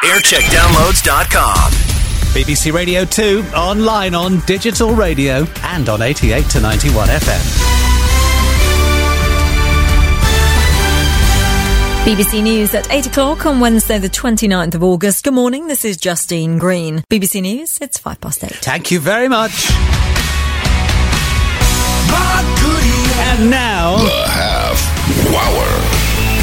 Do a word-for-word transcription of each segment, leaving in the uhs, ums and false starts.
aircheck downloads dot com. B B C Radio two, online on digital radio and on eighty-eight to ninety-one F M. B B C News at eight o'clock on Wednesday the twenty-ninth of August. Good morning, this is Justine Green. B B C News, it's five past eight. Thank you very much. And now, the half hour.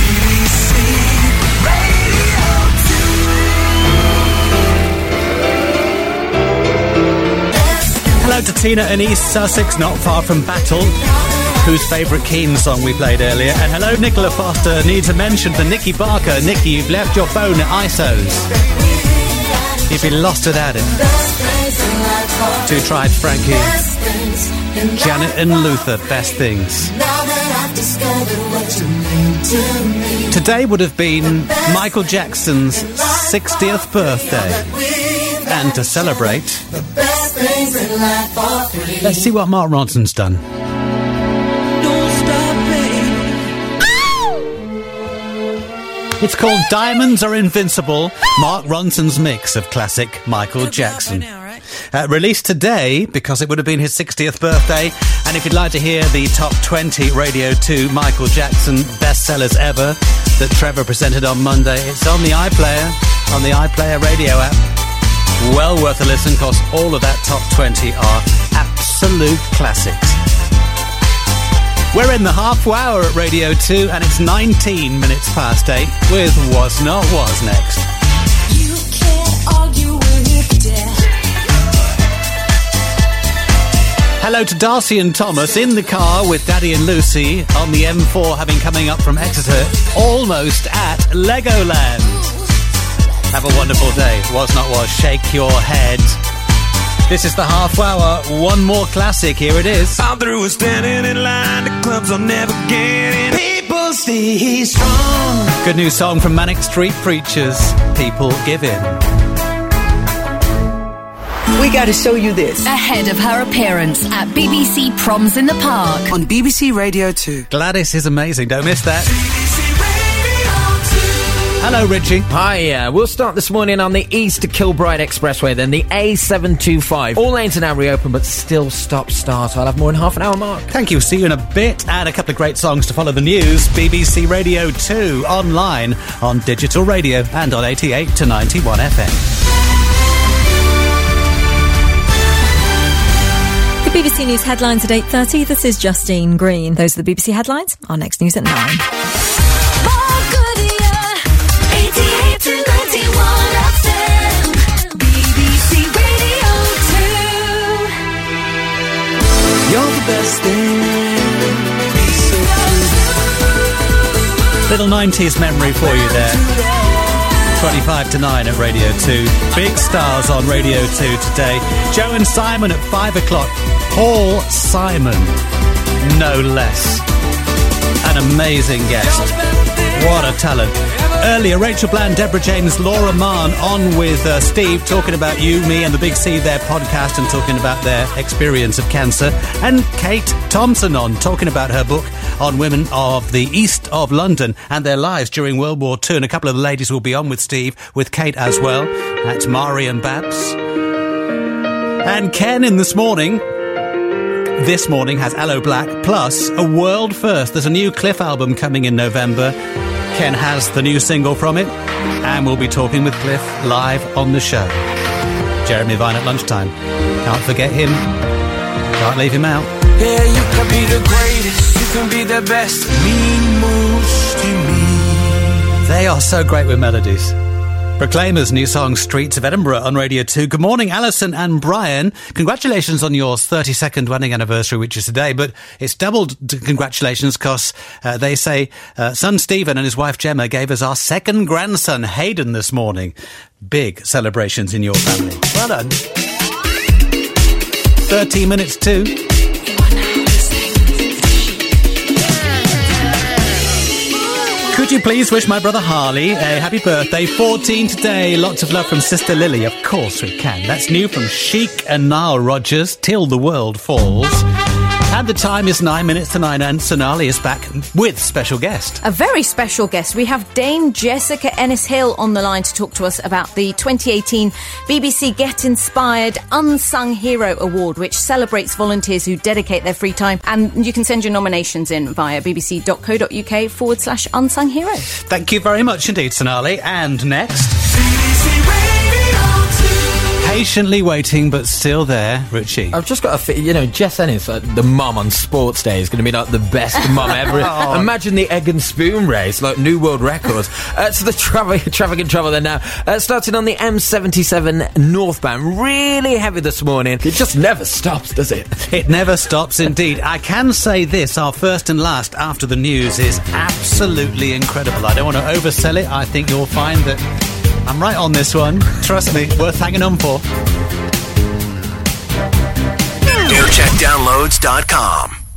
Hello to Tina in East Sussex, not far from Battle, whose favourite Keane song we played earlier. And hello, Nicola Foster. Need to mention for Nicky Barker. Nicky, you've left your phone at I S O's. You've been lost without it. Two Tribes, Frankie. Janet and Luther, Best Things. Today would have been Michael Jackson's sixtieth birthday. And to celebrate, let's see what Mark Ronson's done. It's called Diamonds Are Invincible, Mark Ronson's mix of classic Michael Jackson. Uh, released today because it would have been his sixtieth birthday. And if you'd like to hear the top twenty Radio two Michael Jackson bestsellers ever that Trevor presented on Monday, it's on the iPlayer, on the iPlayer radio app. Well worth a listen, because all of that top twenty are absolute classics. We're in the half hour at Radio two, and it's nineteen minutes past eight with Was Not Was next. You can't argue with death. Hello to Darcy and Thomas in the car with Daddy and Lucy on the M four, having coming up from Exeter, almost at Legoland. Have a wonderful day. Was Not Was, shake your head. This is the half hour. One more classic. Here it is. I'm through with standing in line. The clubs I'll never get in. People stay strong. Good new song from Manic Street Preachers. People Give In. We got to show you this. Ahead of her appearance at B B C Proms in the Park. On B B C Radio two. Gladys is amazing. Don't miss that. Hello, Richie. Hi, uh, we'll start this morning on the East to Kilbride Expressway, then the A seven twenty-five. All lanes are now reopened, but still stop-start. I'll have more in half an hour, Mark. Thank you. See you in a bit. And a couple of great songs to follow the news. B B C Radio two, online, on digital radio, and on eighty-eight to ninety-one F M. The B B C News headlines at eight thirty. This is Justine Green. Those are the B B C headlines. Our next news at nine. You're the best thing. Little nineties memory for you there. twenty-five to nine at Radio two. Big stars on Radio two today. Joe and Simon at five o'clock. Paul Simon, no less. An amazing guest. What a talent. Earlier, Rachel Bland, Deborah James, Laura Mann on with uh, Steve, talking about You, Me and the Big C, their podcast, and talking about their experience of cancer. And Kate Thompson on, talking about her book on women of the east of London and their lives during World War Two. And a couple of the ladies will be on with Steve, with Kate as well. That's Mari and Babs. And Ken in This Morning. This morning has Aloe Black, plus a world first. There's a new Cliff album coming in November. Ken has the new single from it, and we'll be talking with Cliff live on the show. Jeremy Vine at lunchtime. Can't forget him. Can't leave him out. Yeah, you can be the greatest. You can be the best. Mean most to me. They are so great with melodies. Proclaimers' new song Streets of Edinburgh on Radio two. Good morning, Alison and Brian. Congratulations on your thirty-second wedding anniversary, which is today, but it's doubled congratulations because uh, they say uh, son Stephen and his wife Gemma gave us our second grandson Hayden this morning. Big celebrations in your family. Well done. thirteen minutes to... Could you please wish my brother Harley a happy birthday? fourteen today. Lots of love from Sister Lily. Of course we can. That's new from Chic and Nile Rodgers, Till the World Falls. And the time is nine minutes to nine, and Sonali is back with special guest. A very special guest. We have Dame Jessica Ennis-Hill on the line to talk to us about the twenty eighteen B B C Get Inspired Unsung Hero Award, which celebrates volunteers who dedicate their free time. And you can send your nominations in via bbc.co.uk forward slash unsung hero. Thank you very much indeed, Sonali. And next... Patiently waiting, but still there, Richie. I've just got a, fi- you know, Jess Ennis, uh, the mum on Sports Day, is going to be like the best mum ever. Oh. Imagine the egg and spoon race, like new world records. Uh, so the tra- traffic and travel there now. Uh, starting on the M seventy-seven northbound, really heavy this morning. It just never stops, does it? It never stops, indeed. I can say this, our first and last after the news is absolutely incredible. I don't want to oversell it. I think you'll find that I'm right on this one. Trust me, worth hanging on for. air check downloads dot com